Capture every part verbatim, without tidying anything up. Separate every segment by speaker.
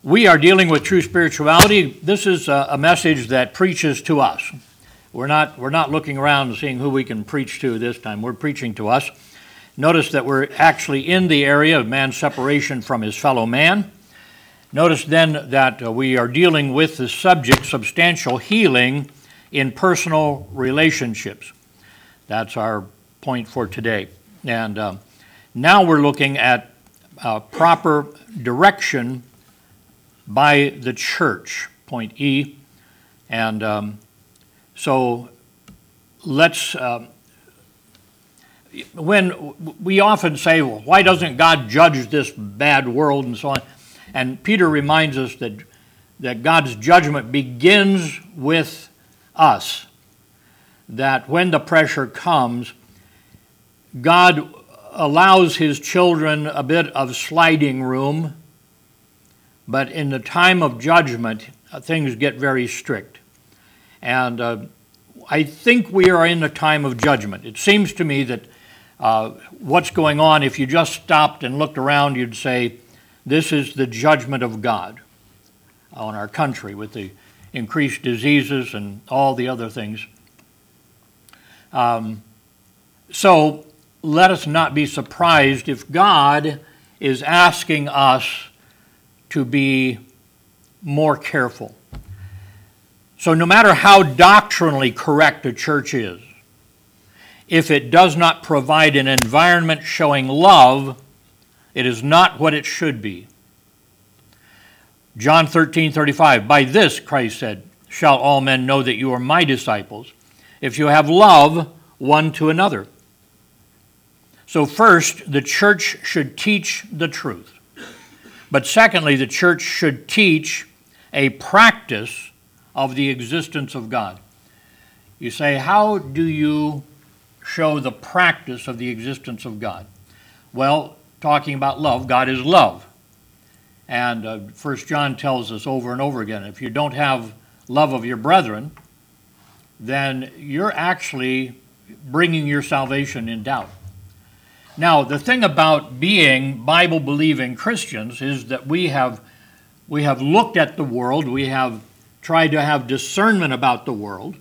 Speaker 1: We are dealing with true spirituality. This is a, a message that preaches to us. We're not, we're not looking around and seeing who we can preach to this time. We're preaching to us. Notice that we're actually in the area of man's separation from his fellow man. Notice then that uh, we are dealing with the subject, substantial healing in personal relationships. That's our point for today. And um, now we're looking at uh, proper direction by the church, point E. And um, so let's, uh, when we often say, well, why doesn't God judge this bad world and so on? And Peter reminds us that, that God's judgment begins with us. That when the pressure comes, God allows his children a bit of sliding room, but in the time of judgment, uh, things get very strict. And uh, I think we are in a time of judgment. It seems to me that uh, what's going on, if you just stopped and looked around, you'd say, this is the judgment of God on our country with the increased diseases and all the other things. Um, so let us not be surprised if God is asking us to be more careful. So no matter how doctrinally correct a church is, if it does not provide an environment showing love, it is not what it should be. John thirteen thirty-five, by this, Christ said, shall all men know that you are my disciples, if you have love one to another. So first, the church should teach the truth. But secondly, the church should teach a practice of the existence of God. You say, how do you show the practice of the existence of God? Well, talking about love, God is love. And uh, First John tells us over and over again, if you don't have love of your brethren, then you're actually bringing your salvation in doubt. Now, the thing about being Bible-believing Christians is that we have, we have looked at the world, we have tried to have discernment about the world,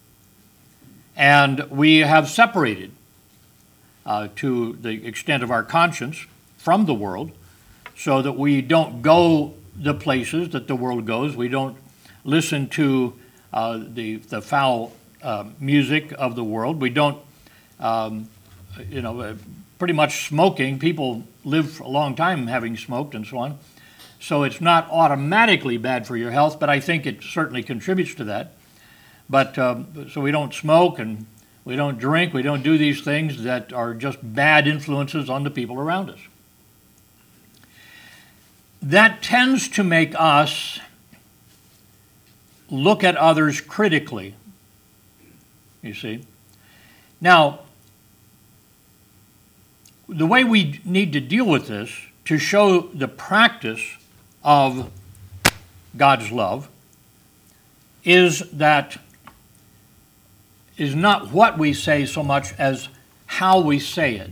Speaker 1: and we have separated uh, to the extent of our conscience from the world so that we don't go the places that the world goes. We don't listen to uh, the, the foul uh, music of the world. We don't, um, you know, uh, pretty much smoking. People live a long time having smoked and so on. So it's not automatically bad for your health, but I think it certainly contributes to that. But um, so we don't smoke and we don't drink, we don't do these things that are just bad influences on the people around us. That tends to make us look at others critically, you see. Now, the way we need to deal with this to show the practice of God's love is that is not what we say so much as how we say it.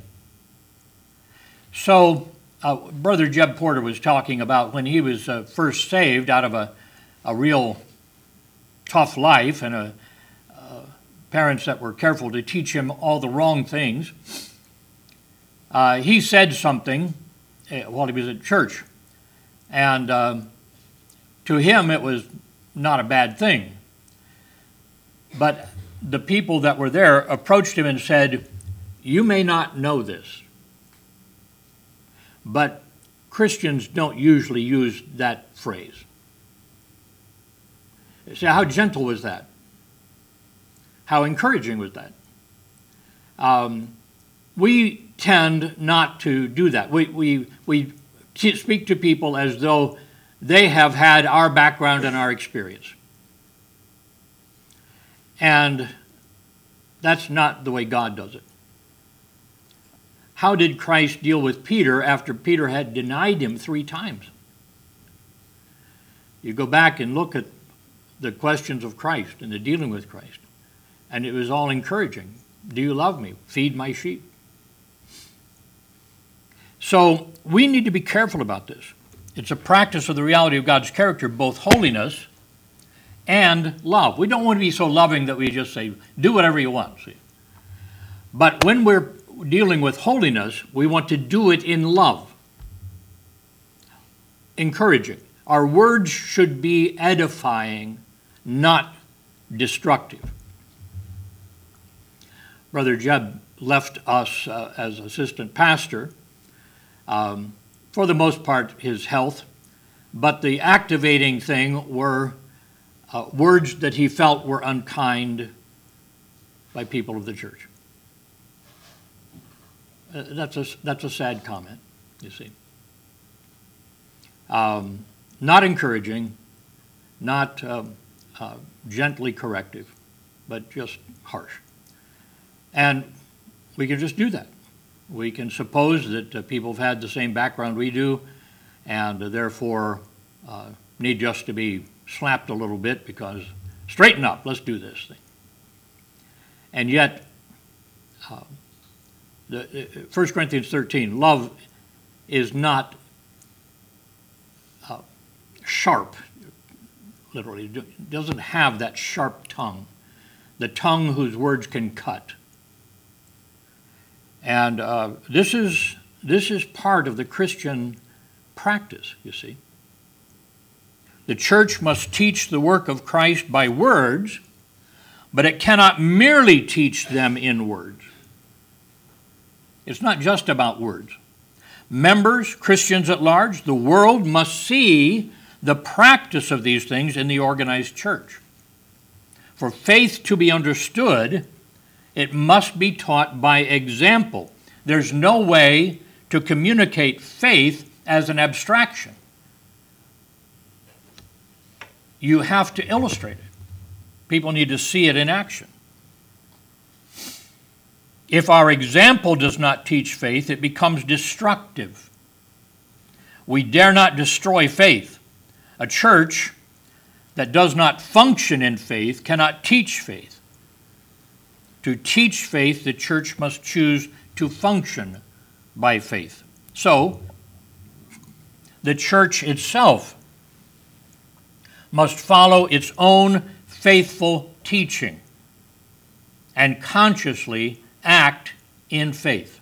Speaker 1: So, uh, Brother Jeb Porter was talking about when he was uh, first saved out of a, a real tough life and a, uh, parents that were careful to teach him all the wrong things. Uh, he said something while he was at church, and uh, to him it was not a bad thing. But the people that were there approached him and said, you may not know this, but Christians don't usually use that phrase. So how gentle was that? How encouraging was that? Um, we tend not to do that. We, we, we speak to people as though they have had our background and our experience. And that's not the way God does it. How did Christ deal with Peter after Peter had denied him three times? You go back and look at the questions of Christ and the dealing with Christ, and it was all encouraging. Do you love me? Feed my sheep. So we need to be careful about this. It's a practice of the reality of God's character, both holiness and love. We don't want to be so loving that we just say, do whatever you want. See? But when we're dealing with holiness, we want to do it in love. Encouraging. Our words should be edifying, not destructive. Brother Jeb left us uh, as assistant pastor, um, for the most part his health, but the activating thing were uh, words that he felt were unkind by people of the church. Uh, that's, a, that's a sad comment, you see. Um, not encouraging, not um, uh, gently corrective, but just harsh. And we can just do that. We can suppose that uh, people have had the same background we do, and uh, therefore uh, need just to be slapped a little bit because straighten up, let's do this thing. And yet, uh, the, uh, First Corinthians thirteen, love is not uh, sharp, literally. It doesn't have that sharp tongue, the tongue whose words can cut. And uh, this is this is part of the Christian practice, you see. The church must teach the work of Christ by words, but it cannot merely teach them in words. It's not just about words. Members, Christians at large, the world must see the practice of these things in the organized church. For faith to be understood, it must be taught by example. There's no way to communicate faith as an abstraction. You have to illustrate it. People need to see it in action. If our example does not teach faith, it becomes destructive. We dare not destroy faith. A church that does not function in faith cannot teach faith. To teach faith, the church must choose to function by faith. So, the church itself must follow its own faithful teaching and consciously act in faith.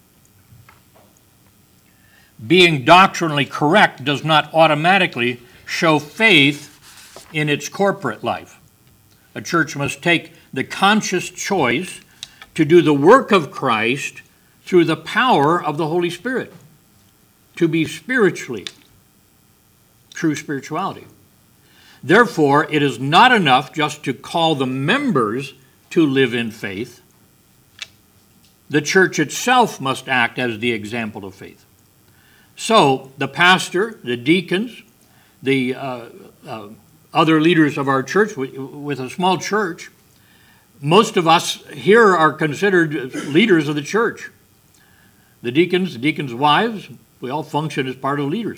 Speaker 1: Being doctrinally correct does not automatically show faith in its corporate life. A church must take the conscious choice to do the work of Christ through the power of the Holy Spirit, to be spiritually, true spirituality. Therefore, it is not enough just to call the members to live in faith. The church itself must act as the example of faith. So, the pastor, the deacons, the uh, uh, other leaders of our church, with a small church, most of us here are considered leaders of the church. The deacons, the deacons' wives, we all function as part of leaders.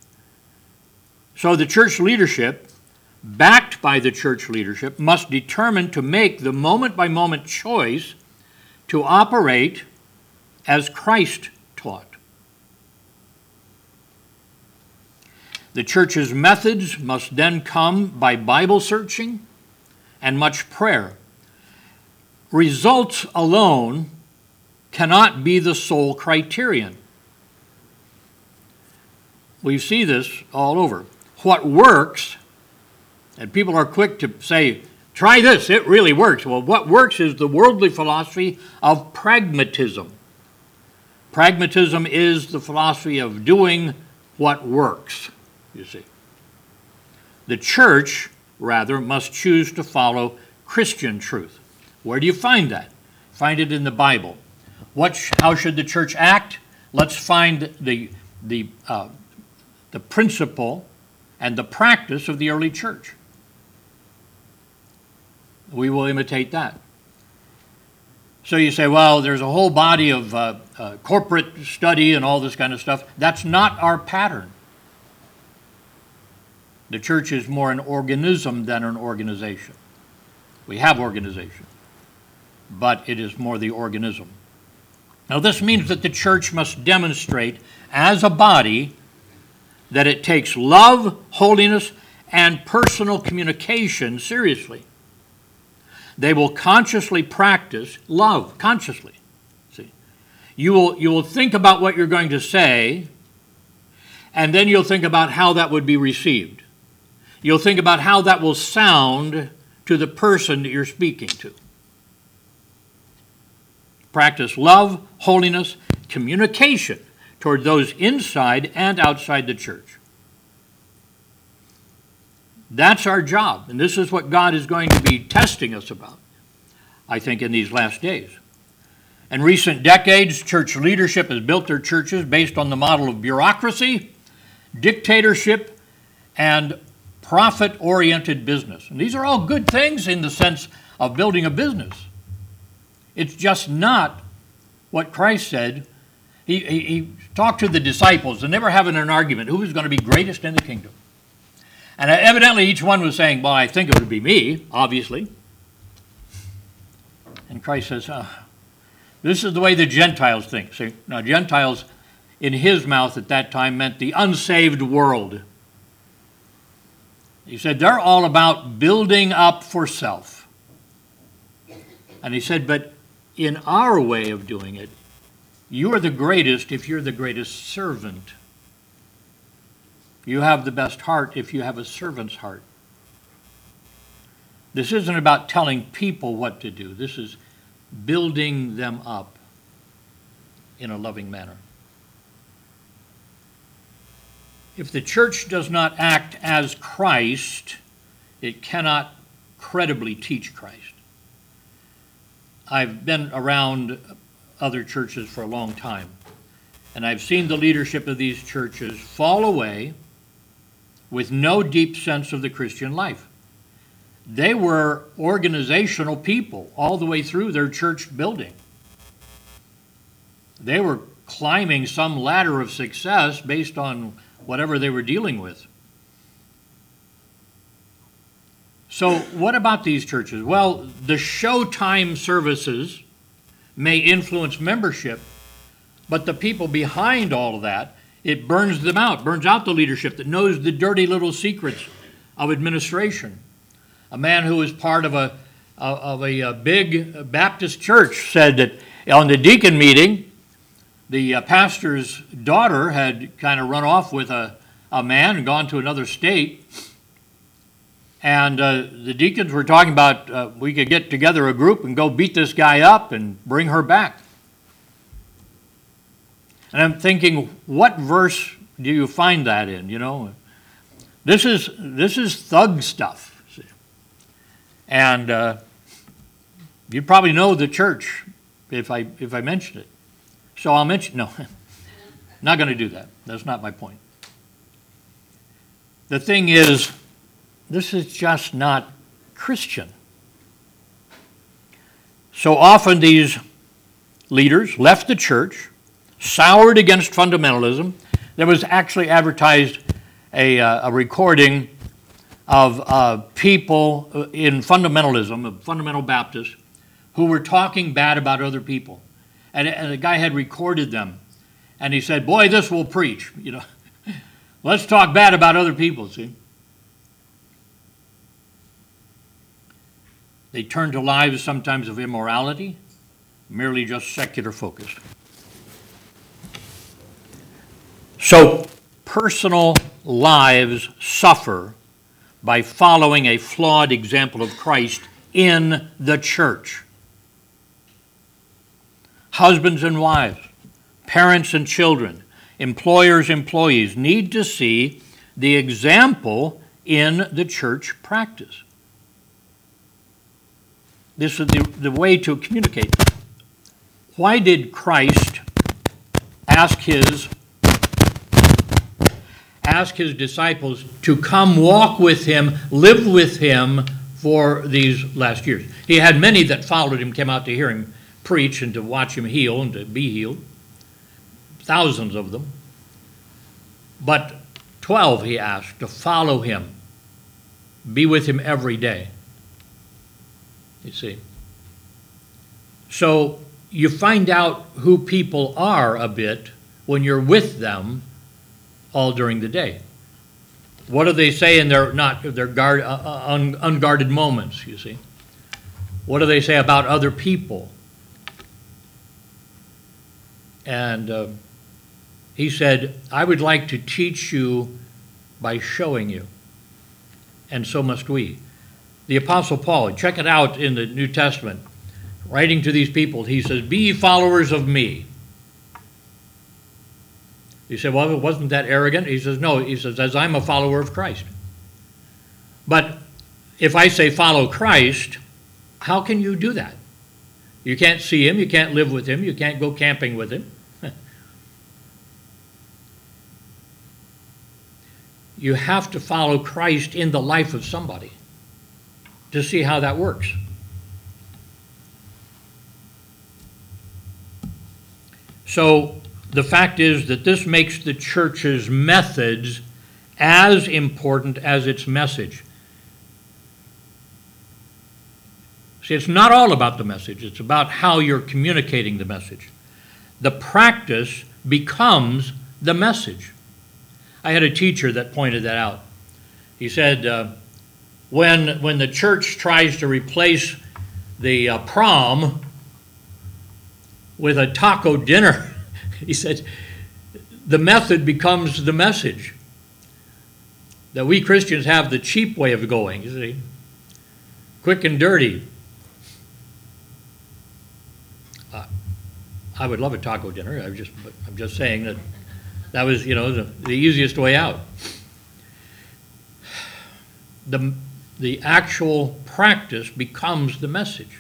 Speaker 1: So the church leadership, backed by the church leadership, must determine to make the moment-by-moment choice to operate as Christ taught. The church's methods must then come by Bible searching and much prayer. Results alone cannot be the sole criterion. We see this all over. What works, and people are quick to say, try this, it really works. Well, what works is the worldly philosophy of pragmatism. Pragmatism is the philosophy of doing what works, you see. The church, rather, must choose to follow Christian truth. Where do you find that? Find it in the Bible. What? How should the church act? Let's find the, the, uh, the principle and the practice of the early church. We will imitate that. So you say, well, there's a whole body of uh, uh, corporate study and all this kind of stuff. That's not our pattern. The church is more an organism than an organization. We have organization, but it is more the organism. Now, this means that the church must demonstrate as a body that it takes love, holiness, and personal communication seriously. They will consciously practice love, consciously. See, you will, you will think about what you're going to say, and then you'll think about how that would be received. You'll think about how that will sound to the person that you're speaking to. Practice love, holiness, communication toward those inside and outside the church. That's our job, and this is what God is going to be testing us about, I think, in these last days. In recent decades, church leadership has built their churches based on the model of bureaucracy, dictatorship, and profit-oriented business. And these are all good things in the sense of building a business. It's just not what Christ said. He, he, he talked to the disciples, and they were having an argument, who was going to be greatest in the kingdom. And evidently each one was saying, well, I think it would be me, obviously. And Christ says, oh, this is the way the Gentiles think. See, now Gentiles, in his mouth at that time, meant the unsaved world. He said, they're all about building up for self. And he said, but in our way of doing it, you are the greatest if you're the greatest servant. You have the best heart if you have a servant's heart. This isn't about telling people what to do. This is building them up in a loving manner. If the church does not act as Christ, it cannot credibly teach Christ. I've been around other churches for a long time, and I've seen the leadership of these churches fall away with no deep sense of the Christian life. They were organizational people all the way through their church building. They were climbing some ladder of success based on whatever they were dealing with. So what about these churches? Well, the showtime services may influence membership, but the people behind all of that, it burns them out, burns out the leadership that knows the dirty little secrets of administration. A man who was part of a, of a big Baptist church said that on the deacon meeting, the pastor's daughter had kind of run off with a, a man and gone to another state. And uh, the deacons were talking about uh, we could get together a group and go beat this guy up and bring her back. And I'm thinking, what verse do you find that in? You know, this is this is thug stuff. See? And uh, you probably know the church if I if I mention it. So I'll mention no, not going to do that. That's not my point. The thing is, this is just not Christian. So often these leaders left the church, soured against fundamentalism. There was actually advertised a, uh, a recording of uh, people in fundamentalism, of fundamental Baptists, who were talking bad about other people. And, and the guy had recorded them. And he said, boy, this will preach. You know, let's talk bad about other people, see? They turn to lives sometimes of immorality, merely just secular focus. So personal lives suffer by following a flawed example of Christ in the church. Husbands and wives, parents and children, employers, employees need to see the example in the church practice. This is the, the way to communicate. Why did Christ ask his ask his disciples to come walk with him, live with him for these last years? He had many that followed him, came out to hear him preach and to watch him heal and to be healed. Thousands of them. But twelve he asked to follow him, be with him every day. You see. So you find out who people are a bit when you're with them all during the day. What do they say in their not their guard, uh, un, unguarded moments, you see? What do they say about other people? And uh, he said, I would like to teach you by showing you, and so must we. The Apostle Paul, check it out in the New Testament, writing to these people, he says, be ye followers of me. He said, well, wasn't that arrogant? He says, no. He says, as I'm a follower of Christ. But if I say follow Christ, how can you do that? You can't see him. You can't live with him. You can't go camping with him. You have to follow Christ in the life of somebody to see how that works. So the fact is that this makes the church's methods as important as its message. See, it's not all about the message. It's about how you're communicating the message. The practice becomes the message. I had a teacher that pointed that out. He said, uh, when, when the church tries to replace the uh, prom with a taco dinner, he said, the method becomes the message. That we Christians have the cheap way of going, you see. Quick and dirty. Uh, I would love a taco dinner. I'm just, I'm just saying that that was, you know, the, the easiest way out. The, the actual practice becomes the message.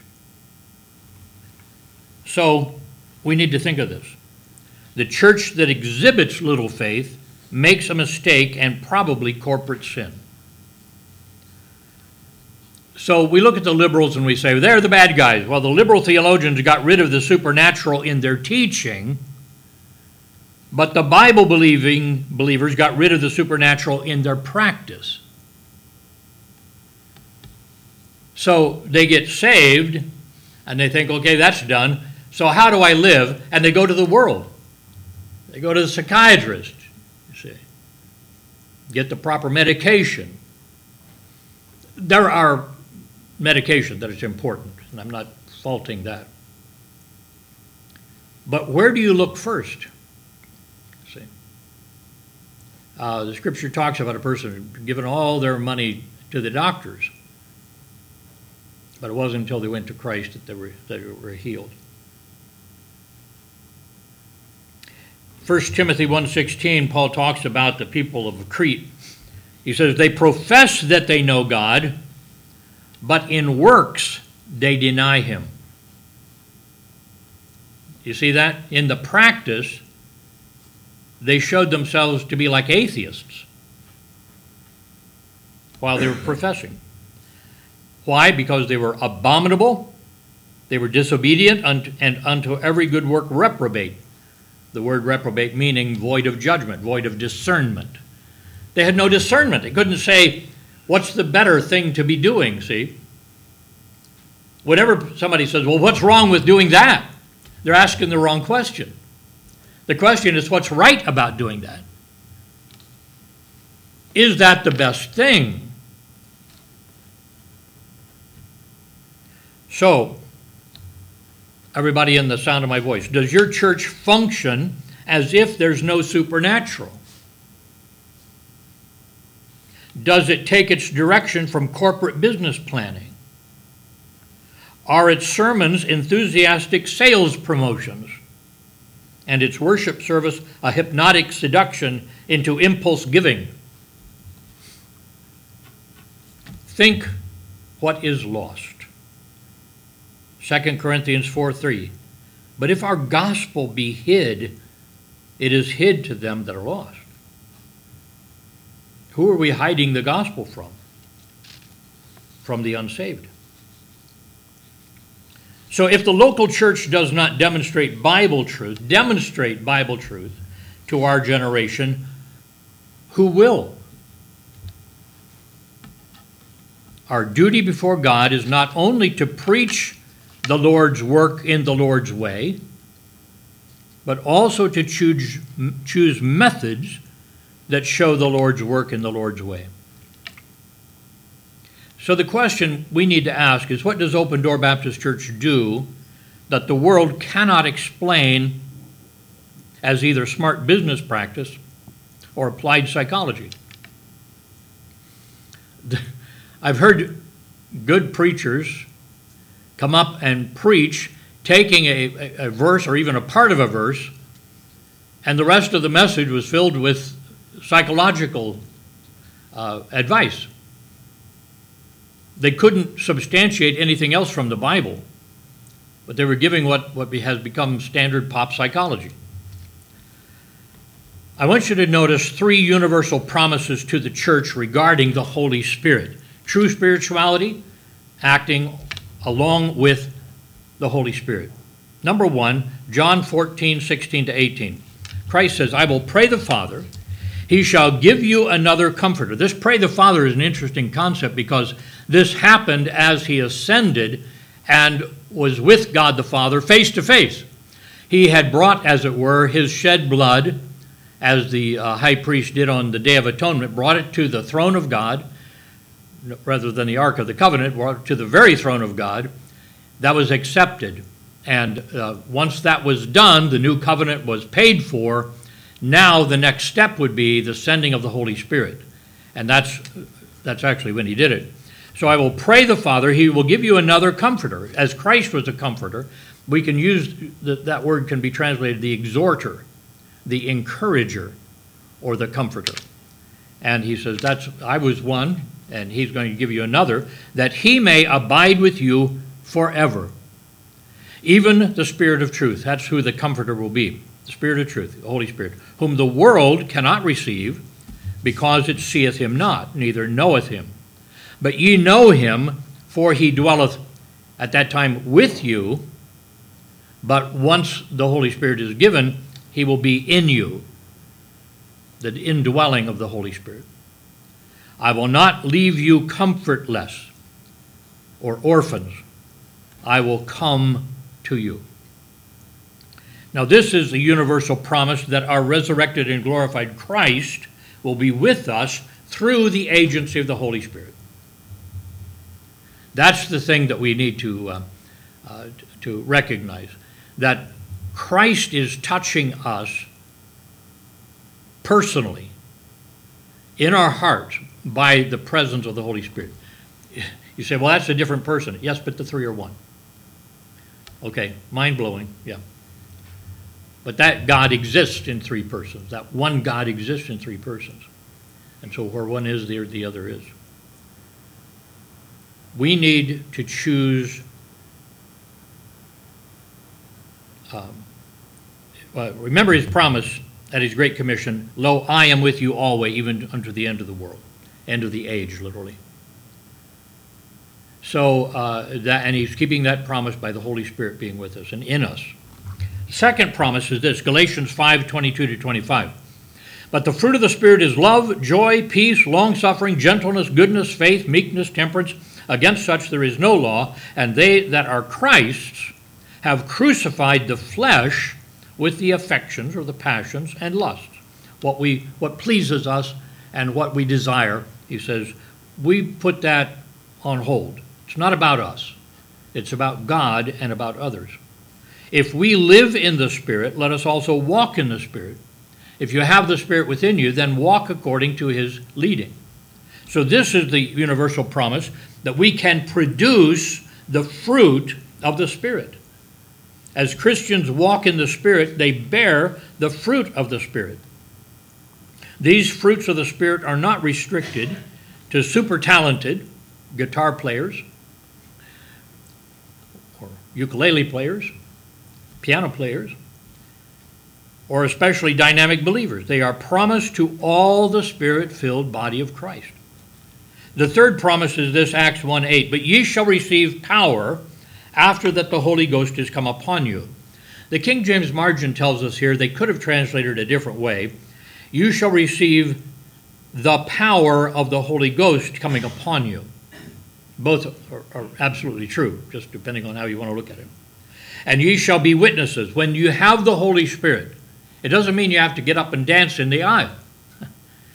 Speaker 1: So we need to think of this. The church that exhibits little faith makes a mistake and probably corporate sin. So we look at the liberals and we say, they're the bad guys. Well, the liberal theologians got rid of the supernatural in their teaching, but the Bible-believing believers got rid of the supernatural in their practice. So they get saved, and they think, okay, that's done. So how do I live? And they go to the world. They go to the psychiatrist, you see. Get the proper medication. There are medications that is important, and I'm not faulting that. But where do you look first? See, uh, the scripture talks about a person giving all their money to the doctors, but it wasn't until they went to Christ that they were, that they were healed. First Timothy one sixteen, Paul talks about the people of Crete. He says, they profess that they know God, but in works they deny him. You see that? In the practice, they showed themselves to be like atheists while they were professing. Why? Because they were abominable, they were disobedient, and unto every good work reprobate. The word reprobate meaning void of judgment, void of discernment. They had no discernment. They couldn't say, what's the better thing to be doing, see? Whenever somebody says, well, what's wrong with doing that? They're asking the wrong question. The question is, what's right about doing that? Is that the best thing? So, everybody in the sound of my voice, does your church function as if there's no supernatural? Does it take its direction from corporate business planning? Are its sermons enthusiastic sales promotions? And its worship service a hypnotic seduction into impulse giving? Think what is lost. Second Corinthians four three. But if our gospel be hid, it is hid to them that are lost. Who are we hiding the gospel from? From the unsaved. So if the local church does not demonstrate Bible truth, demonstrate Bible truth to our generation, who will? Our duty before God is not only to preach the Lord's work in the Lord's way, but also to choose, choose methods that show the Lord's work in the Lord's way. So the question we need to ask is, what does Open Door Baptist Church do that the world cannot explain as either smart business practice or applied psychology? I've heard good preachers come up and preach taking a, a, a verse or even a part of a verse, and the rest of the message was filled with psychological uh, advice. They couldn't substantiate anything else from the Bible, but they were giving what, what has become standard pop psychology. I want you to notice three universal promises to the church regarding the Holy Spirit. True spirituality, acting along with the Holy Spirit. Number one, John fourteen, sixteen to eighteen. Christ says, I will pray the Father, he shall give you another comforter. This pray the Father is an interesting concept because this happened as he ascended and was with God the Father face to face. He had brought, as it were, his shed blood, as the uh, high priest did on the Day of Atonement, brought it to the throne of God, rather than the Ark of the Covenant, brought it to the very throne of God. That was accepted. And uh, once that was done, the new covenant was paid for. Now the next step would be the sending of the Holy Spirit. And that's, that's actually when he did it. So I will pray the Father, he will give you another comforter. As Christ was a comforter, we can use, the, that word can be translated the exhorter, the encourager, or the comforter. And he says, that's, I was one, and he's going to give you another, that he may abide with you forever. Even the Spirit of truth, that's who the comforter will be. The Spirit of truth, the Holy Spirit, whom the world cannot receive, because it seeth him not, neither knoweth him. But ye know him, for he dwelleth at that time with you. But once the Holy Spirit is given, he will be in you, the indwelling of the Holy Spirit. I will not leave you comfortless or orphans. I will come to you. Now this is the universal promise that our resurrected and glorified Christ will be with us through the agency of the Holy Spirit. That's the thing that we need to, uh, uh, to recognize, that Christ is touching us personally in our hearts by the presence of the Holy Spirit. You say, well, that's a different person. Yes, but the three are one. Okay, mind-blowing, yeah. But that God exists in three persons. That one God exists in three persons. And so where one is, there the other is. We need to choose um, well, remember his promise at his great commission, lo, I am with you always, even unto the end of the world, end of the age, literally. So, uh, that, and he's keeping that promise by the Holy Spirit being with us and in us. The second promise is this, Galatians five, twenty-two to twenty-five. But the fruit of the Spirit is love, joy, peace, long-suffering, gentleness, goodness, faith, meekness, temperance. Against such there is no law, and they that are Christ's have crucified the flesh with the affections or the passions and lusts. What we, what pleases us and what we desire, he says, we put that on hold. It's not about us. It's about God and about others. If we live in the Spirit, let us also walk in the Spirit. If you have the Spirit within you, then walk according to his leading. So this is the universal promise, that we can produce the fruit of the Spirit. As Christians walk in the Spirit, they bear the fruit of the Spirit. These fruits of the Spirit are not restricted to super talented guitar players or ukulele players, piano players, or especially dynamic believers. They are promised to all the Spirit-filled body of Christ. The third promise is this, Acts one eight, but ye shall receive power after that the Holy Ghost is come upon you. The King James margin tells us here, they could have translated a different way, you shall receive the power of the Holy Ghost coming upon you. Both are, are absolutely true, just depending on how you want to look at it. And ye shall be witnesses. When you have the Holy Spirit, it doesn't mean you have to get up and dance in the aisle.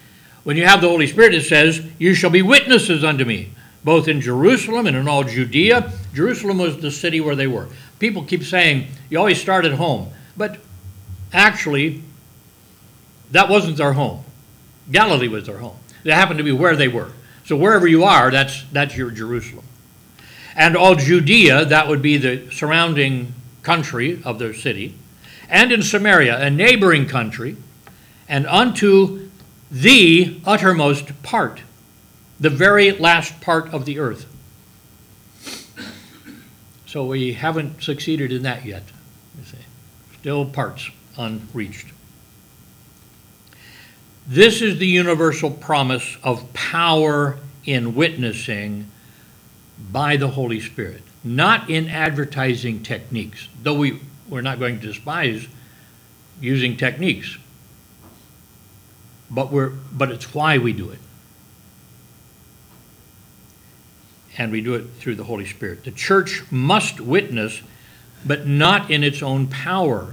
Speaker 1: When you have the Holy Spirit, it says, you shall be witnesses unto me, both in Jerusalem and in all Judea. Jerusalem was the city where they were. People keep saying, you always start at home. But actually, that wasn't their home. Galilee was their home. It happened to be where they were. So wherever you are, that's, that's your Jerusalem. And all Judea, that would be the surrounding country of their city, and in Samaria, a neighboring country, and unto the uttermost part, the very last part of the earth. So we haven't succeeded in that yet, you see. Still parts unreached. This is the universal promise of power in witnessing by the Holy Spirit, not in advertising techniques, though we, we're not going to despise using techniques. But we're but it's why we do it. And we do it through the Holy Spirit. The church must witness, but not in its own power.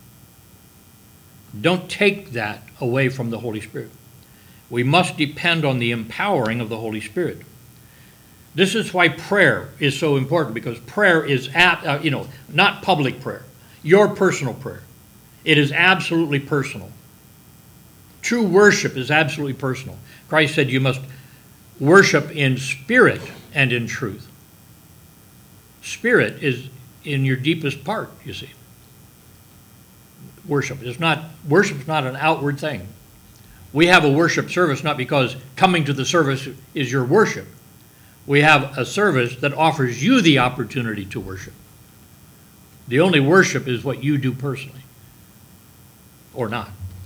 Speaker 1: Don't take that away from the Holy Spirit. We must depend on the empowering of the Holy Spirit. This is why prayer is so important, because prayer is, at, uh, you know, not public prayer, your personal prayer. It is absolutely personal. True worship is absolutely personal. Christ said you must worship in spirit and in truth. Spirit is in your deepest part, you see. Worship is not, worship is not an outward thing. We have a worship service not because coming to the service is your worship. We have a service that offers you the opportunity to worship. The only worship is what you do personally, or not.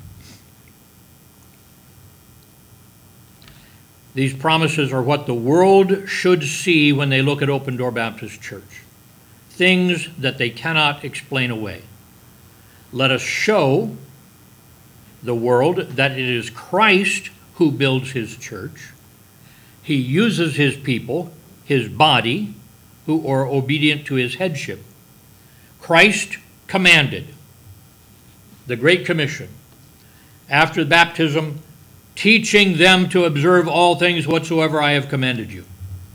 Speaker 1: These promises are what the world should see when they look at Open Door Baptist Church. Things that they cannot explain away. Let us show the world that it is Christ who builds his church. He uses his people, his body, who are obedient to his headship. Christ commanded the Great Commission after baptism, teaching them to observe all things whatsoever I have commanded you.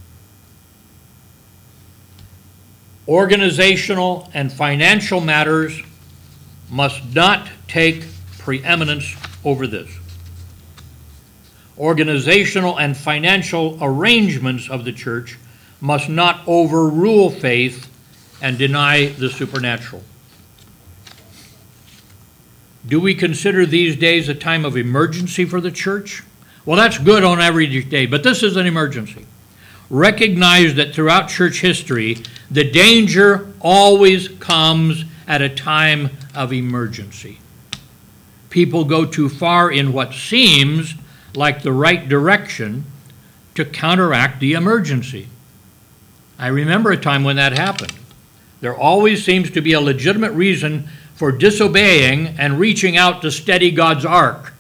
Speaker 1: Organizational and financial matters must not take preeminence over this. Organizational and financial arrangements of the church must not overrule faith and deny the supernatural. Do we consider these days a time of emergency for the church? Well, that's good on every day, but this is an emergency. Recognize that throughout church history, the danger always comes at a time of emergency. People go too far in what seems like the right direction to counteract the emergency. I remember a time when that happened. There always seems to be a legitimate reason for disobeying and reaching out to steady God's ark.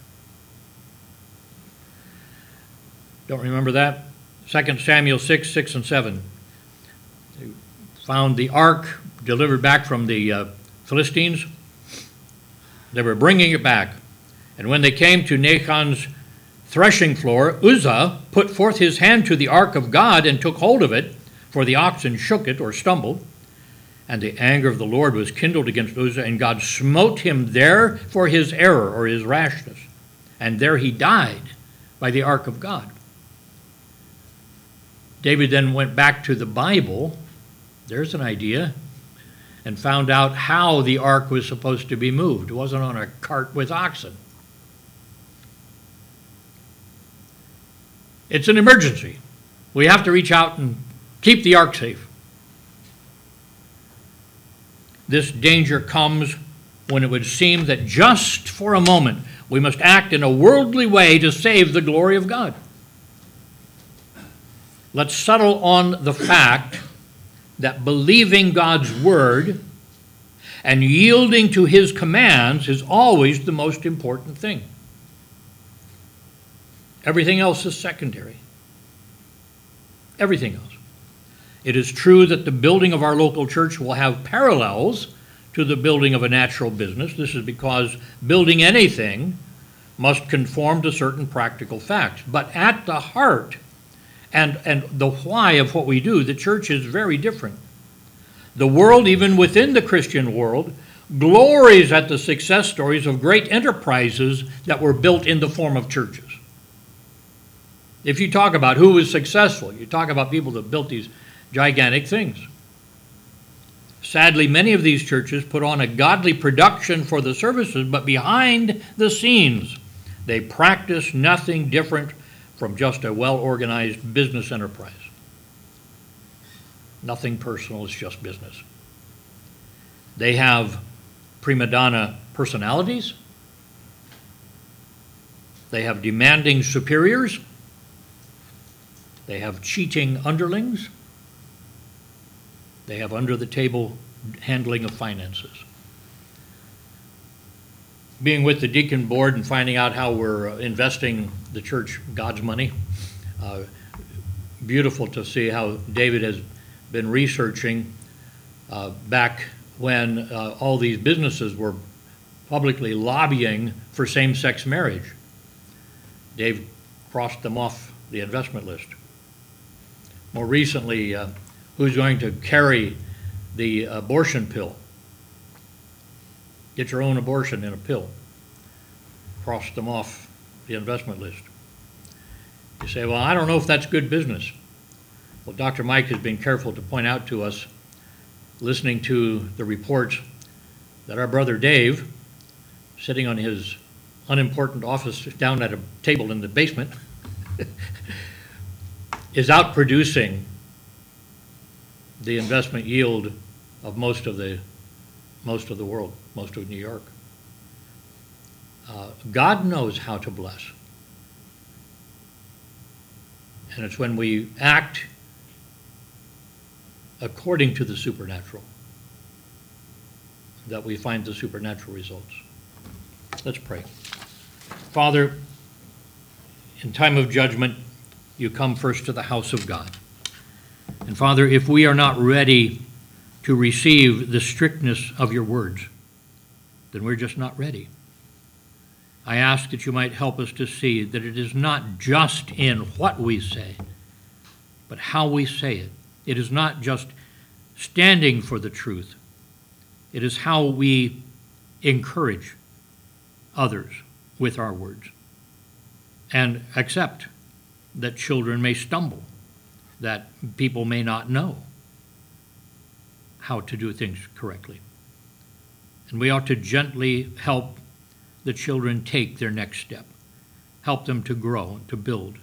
Speaker 1: Don't remember that? Second Samuel six, six and seven. They found the ark delivered back from the uh, Philistines. They were bringing it back. And when they came to Nachon's threshing floor, Uzzah put forth his hand to the ark of God and took hold of it, for the oxen shook it or stumbled. And the anger of the Lord was kindled against Uzzah, and God smote him there for his error or his rashness. And there he died by the ark of God. David then went back to the Bible, there's an idea, and found out how the ark was supposed to be moved. It wasn't on a cart with oxen. It's an emergency. We have to reach out and keep the ark safe. This danger comes when it would seem that just for a moment we must act in a worldly way to save the glory of God. Let's settle on the fact that believing God's word and yielding to his commands is always the most important thing. Everything else is secondary. Everything else. It is true that the building of our local church will have parallels to the building of a natural business. This is because building anything must conform to certain practical facts. But at the heart and, and the why of what we do, the church is very different. The world, even within the Christian world, glories at the success stories of great enterprises that were built in the form of churches. If you talk about who was successful, you talk about people that built these gigantic things. Sadly, many of these churches put on a godly production for the services, but behind the scenes, they practice nothing different from just a well-organized business enterprise. Nothing personal, it's just business. They have prima donna personalities. They have demanding superiors. They have cheating underlings. They have under-the-table handling of finances. Being with the deacon board and finding out how we're investing the church God's money, uh, beautiful to see how David has been researching uh, back when uh, all these businesses were publicly lobbying for same-sex marriage. Dave crossed them off the investment list. More recently, uh, who's going to carry the abortion pill? Get your own abortion in a pill. Crossed them off the investment list. You say, well, I don't know if that's good business. Well, Doctor Mike has been careful to point out to us, listening to the reports, that our brother Dave, sitting on his unimportant office down at a table in the basement, is out producing the investment yield of most of the most of the world, most of New York. Uh, God knows how to bless. And it's when we act according to the supernatural that we find the supernatural results. Let's pray. Father, in time of judgment, you come first to the house of God. And Father, if we are not ready to receive the strictness of your words, then we're just not ready. I ask that you might help us to see that it is not just in what we say, but how we say it. It is not just standing for the truth. It is how we encourage others with our words and accept that children may stumble, that people may not know how to do things correctly. And we ought to gently help the children take their next step, help them to grow, to build.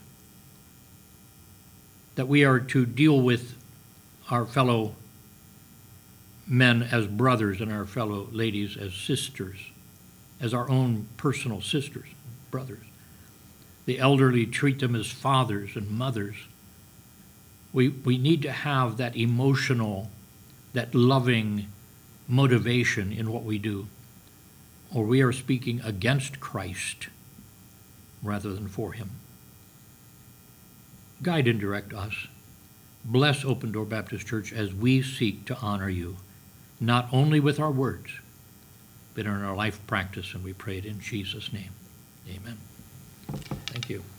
Speaker 1: That we are to deal with our fellow men as brothers and our fellow ladies as sisters, as our own personal sisters, brothers. The elderly, treat them as fathers and mothers. We, we need to have that emotional, that loving motivation in what we do, or we are speaking against Christ rather than for him. Guide and direct us. Bless Open Door Baptist Church as we seek to honor you, not only with our words, but in our life practice, and we pray it in Jesus' name. Amen. Thank you.